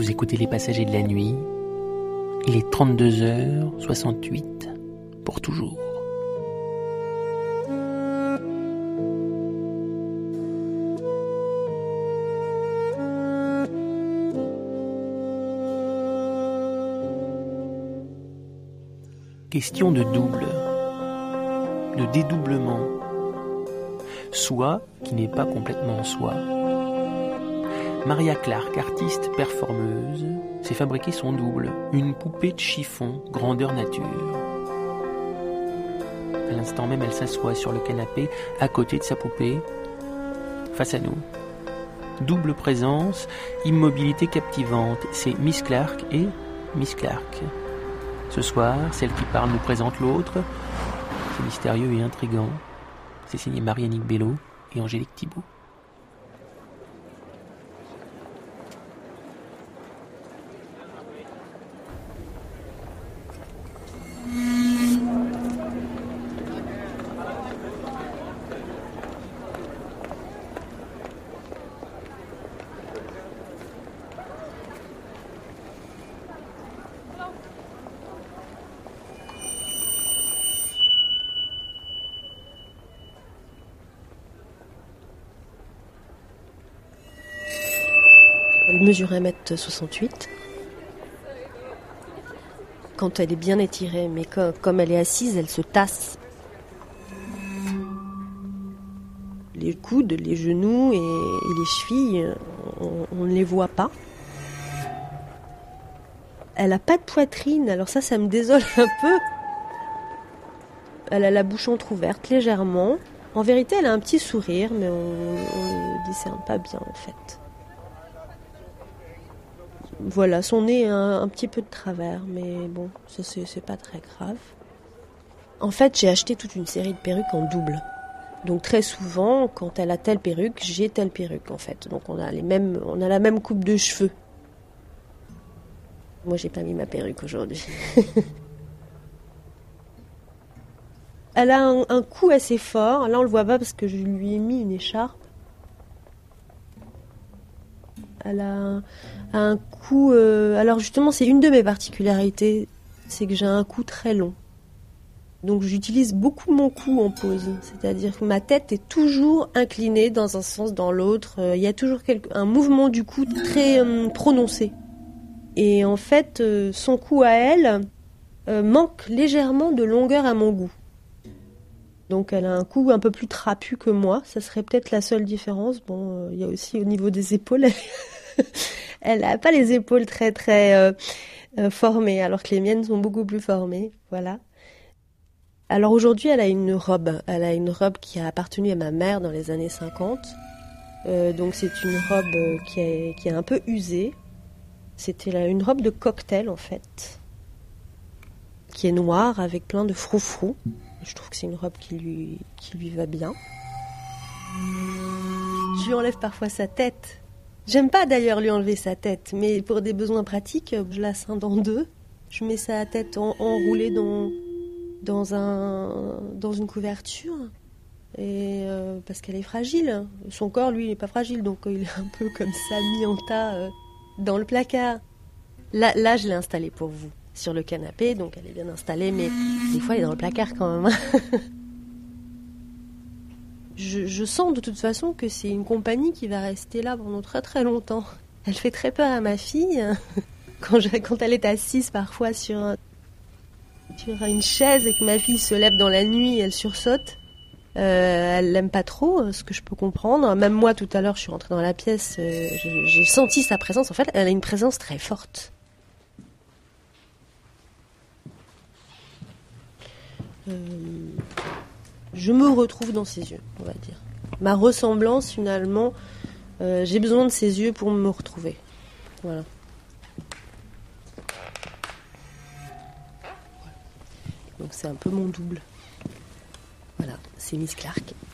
Vous écoutez Les Passagers de la Nuit. Il est 32h68 pour toujours. Question de double, de dédoublement. Soi qui n'est pas complètement soi. Maria Clark, artiste performeuse, s'est fabriqué son double, une poupée de chiffon, grandeur nature. À l'instant même, elle s'assoit sur le canapé, à côté de sa poupée, face à nous. Double présence, immobilité captivante, c'est Miss Clark et Miss Clark. Ce soir, celle qui parle nous présente l'autre. C'est mystérieux et intriguant. C'est signé Marie-Annick Bello et Angélique Thibault. Elle mesure 1m68. Quand elle est bien étirée, mais comme elle est assise, elle se tasse. Les coudes, les genoux et les chevilles, on ne les voit pas. Elle n'a pas de poitrine, alors ça me désole un peu. Elle a la bouche entrouverte légèrement. En vérité, elle a un petit sourire, mais on ne le discerne pas bien en fait. Voilà, son nez a un petit peu de travers, mais bon, ça c'est pas très grave. En fait, j'ai acheté toute une série de perruques en double. Donc très souvent, quand elle a telle perruque, j'ai telle perruque en fait. Donc on a la même coupe de cheveux. Moi, j'ai pas mis ma perruque aujourd'hui. Elle a un cou assez fort. Là, on le voit pas parce que je lui ai mis une écharpe. Elle a un cou... alors justement, c'est une de mes particularités, c'est que j'ai un cou très long. Donc j'utilise beaucoup mon cou en pose. C'est-à-dire que ma tête est toujours inclinée dans un sens, dans l'autre. Il y a toujours un mouvement du cou très prononcé. Et en fait, son cou à elle manque légèrement de longueur à mon goût. Donc elle a un cou un peu plus trapu que moi. Ça serait peut-être la seule différence. Bon, il y a aussi au niveau des épaules... Elle n'a pas les épaules très très formées, alors que les miennes sont beaucoup plus formées. Voilà. Alors aujourd'hui, elle a une robe. Elle a une robe qui a appartenu à ma mère dans les années 50. Donc c'est une robe qui est un peu usée. C'était une robe de cocktail en fait, qui est noire avec plein de froufrous. Je trouve que c'est une robe qui lui va bien. Je lui enlève parfois sa tête. J'aime pas d'ailleurs lui enlever sa tête, mais pour des besoins pratiques, je la scinde en deux. Je mets sa tête enroulée dans une couverture, et parce qu'elle est fragile. Son corps, lui, il n'est pas fragile, donc il est un peu comme ça, mis en tas dans le placard. Là, je l'ai installée pour vous, sur le canapé, donc elle est bien installée, mais des fois, elle est dans le placard quand même. Je sens de toute façon que c'est une compagnie qui va rester là pendant très très longtemps. Elle fait très peur à ma fille. Quand elle est assise parfois sur une chaise et que ma fille se lève dans la nuit, elle sursaute. Elle l'aime pas trop, ce que je peux comprendre. Même moi, tout à l'heure, je suis rentrée dans la pièce, j'ai senti sa présence. En fait, elle a une présence très forte. Je me retrouve dans ses yeux, on va dire. Ma ressemblance, finalement, j'ai besoin de ses yeux pour me retrouver. Voilà. Donc c'est un peu mon double. Voilà, c'est Miss Clark.